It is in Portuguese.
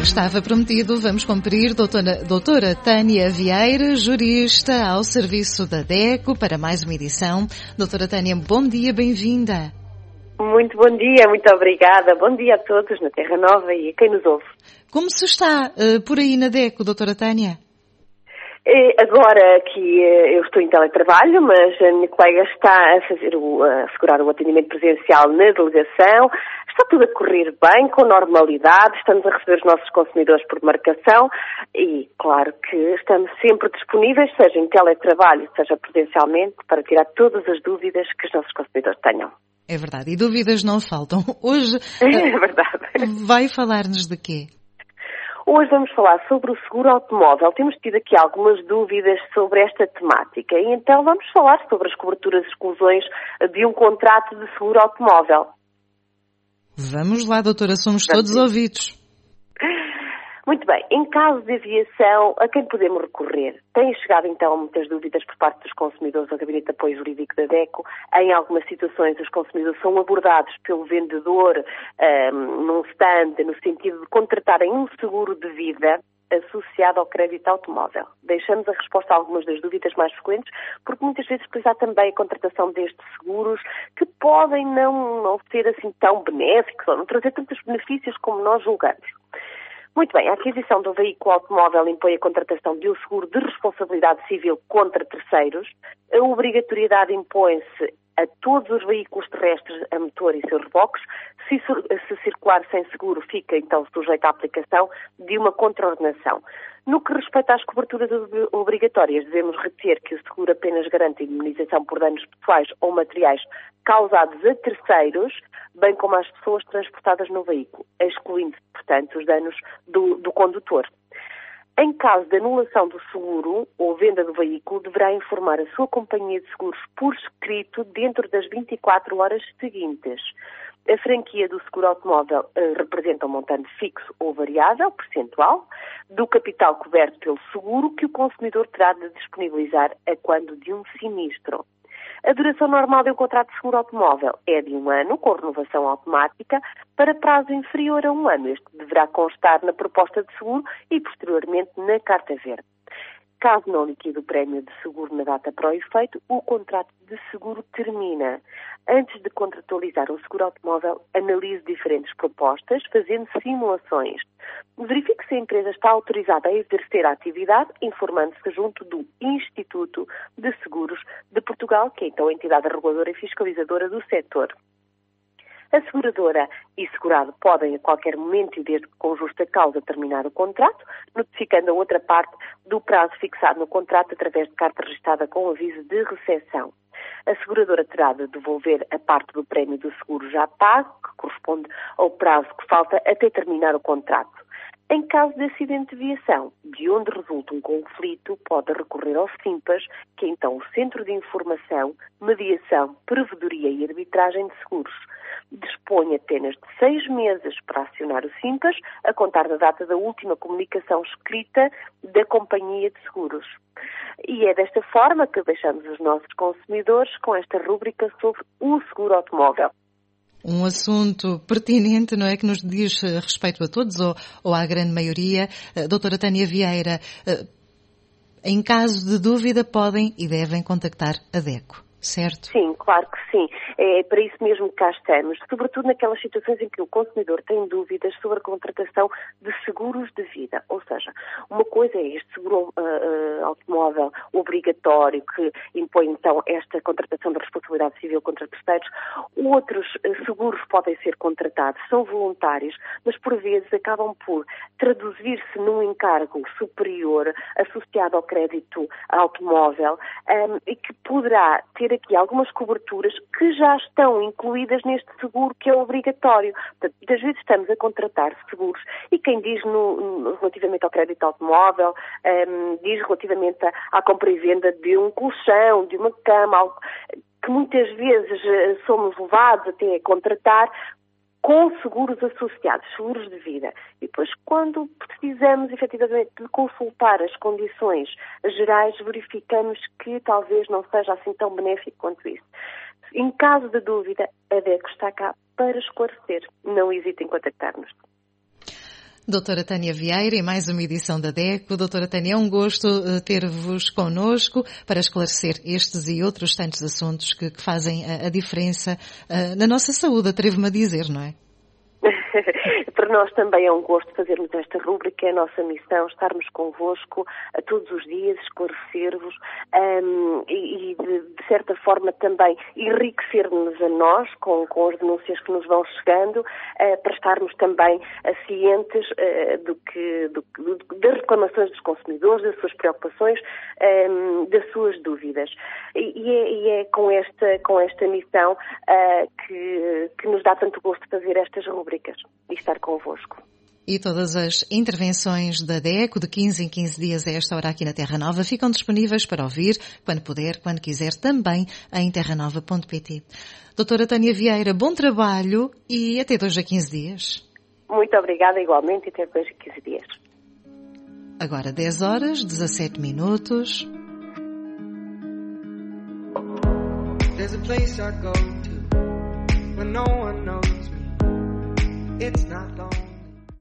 estava prometido, vamos cumprir. Doutora Tânia Vieira, jurista ao serviço da DECO, para mais uma edição. Doutora Tânia, bom dia, bem-vinda. Muito bom dia, muito obrigada. Bom dia a todos na Terra Nova e a quem nos ouve. Como se está por aí na DECO, doutora Tânia? Agora que eu estou em teletrabalho, mas a minha colega está a assegurar o atendimento presencial na delegação. Está tudo a correr bem, com normalidade, estamos a receber os nossos consumidores por marcação e, claro, que estamos sempre disponíveis, seja em teletrabalho, seja presencialmente, para tirar todas as dúvidas que os nossos consumidores tenham. É verdade, e dúvidas não faltam. Hoje é verdade. Vai falar-nos de quê? Hoje vamos falar sobre o seguro automóvel. Temos tido aqui algumas dúvidas sobre esta temática e então vamos falar sobre as coberturas e exclusões de um contrato de seguro automóvel. Vamos lá, doutora, somos todos ouvidos. Muito bem, em caso de aviação, a quem podemos recorrer? Têm chegado então muitas dúvidas por parte dos consumidores ao Gabinete de Apoio Jurídico da DECO. Em algumas situações os consumidores são abordados pelo vendedor num stand, no sentido de contratarem um seguro de vida associado ao crédito automóvel. Deixamos a resposta a algumas das dúvidas mais frequentes, porque muitas vezes depois há também a contratação destes seguros que podem não ser assim tão benéficos ou não trazer tantos benefícios como nós julgamos. Muito bem, a aquisição do veículo automóvel impõe a contratação de um seguro de responsabilidade civil contra terceiros. A obrigatoriedade impõe-se a todos os veículos terrestres a motor e seus reboques. Se circular sem seguro, fica então sujeito à aplicação de uma contraordenação. No que respeita às coberturas obrigatórias, devemos reter que o seguro apenas garante a indemnização por danos pessoais ou materiais causados a terceiros, bem como às pessoas transportadas no veículo, excluindo, portanto, os danos do condutor. Em caso de anulação do seguro ou venda do veículo, deverá informar a sua companhia de seguros por escrito dentro das 24 horas seguintes. A franquia do seguro automóvel representa um montante fixo ou variável, percentual, do capital coberto pelo seguro que o consumidor terá de disponibilizar a quando de um sinistro. A duração normal de um contrato de seguro automóvel é de 1 ano, com renovação automática, para prazo inferior a 1 ano. Este deverá constar na proposta de seguro e, posteriormente, na carta verde. Caso não liquide o prémio de seguro na data para o efeito, o contrato de seguro termina. Antes de contratualizar um seguro automóvel, analise diferentes propostas, fazendo simulações. Verifique se a empresa está autorizada a exercer a atividade, informando-se junto do Instituto de Seguros de Portugal, que é então a entidade reguladora e fiscalizadora do setor. A seguradora e segurado podem a qualquer momento e desde que com justa causa terminar o contrato, notificando a outra parte do prazo fixado no contrato através de carta registada com aviso de recepção. A seguradora terá de devolver a parte do prémio do seguro já pago, que corresponde ao prazo que falta até terminar o contrato. Em caso de acidente de viação, de onde resulta um conflito, pode recorrer ao SIMPAS, que é então o Centro de Informação, Mediação, Provedoria e Arbitragem de Seguros. Dispõe apenas de 6 meses para acionar o SIMPAS, a contar da data da última comunicação escrita da companhia de seguros. E é desta forma que deixamos os nossos consumidores com esta rúbrica sobre o seguro automóvel. Um assunto pertinente, não é, que nos diz respeito a todos ou à grande maioria. Doutora Tânia Vieira, em caso de dúvida podem e devem contactar a DECO, certo? Sim, claro que sim. É para isso mesmo que cá estamos, sobretudo naquelas situações em que o consumidor tem dúvidas sobre a contratação de seguros de vida. Ou seja, uma coisa é este seguro automóvel obrigatório que impõe então esta contratação da responsabilidade civil contra terceiros. Outros seguros podem ser contratados, são voluntários, mas por vezes acabam por traduzir-se num encargo superior associado ao crédito automóvel e que poderá ter aqui algumas coberturas que já estão incluídas neste seguro que é obrigatório. Portanto, muitas vezes estamos a contratar seguros e quem diz relativamente ao crédito automóvel, diz relativamente à compra e venda de um colchão, de uma cama, algo que muitas vezes somos levados até a contratar com seguros associados, seguros de vida. E depois, quando precisamos efetivamente de consultar as condições gerais, verificamos que talvez não seja assim tão benéfico quanto isso. Em caso de dúvida, a DECO está cá para esclarecer. Não hesitem em contactar-nos. Doutora Tânia Vieira, em mais uma edição da DECO. Doutora Tânia, é um gosto ter-vos connosco para esclarecer estes e outros tantos assuntos que fazem a diferença na nossa saúde, atrevo-me a dizer, não é? Para nós também é um gosto fazermos esta rúbrica, é a nossa missão, estarmos convosco a todos os dias, esclarecer-vos e de certa forma também enriquecer-nos a nós com as denúncias que nos vão chegando, para estarmos também cientes das reclamações dos consumidores, das suas preocupações, das suas dúvidas. E é com esta missão que nos dá tanto gosto fazer estas rúbricas e estar convosco. E todas as intervenções da DECO, de 15 em 15 dias a esta hora aqui na Terra Nova, ficam disponíveis para ouvir, quando puder, quando quiser, também em terranova.pt. Doutora Tânia Vieira, bom trabalho e até 2 a 15 dias. Muito obrigada, igualmente, e até 2 a 15 dias. Agora 10 horas, 17 minutos. There's a place I go to when no one knows me. It's not long.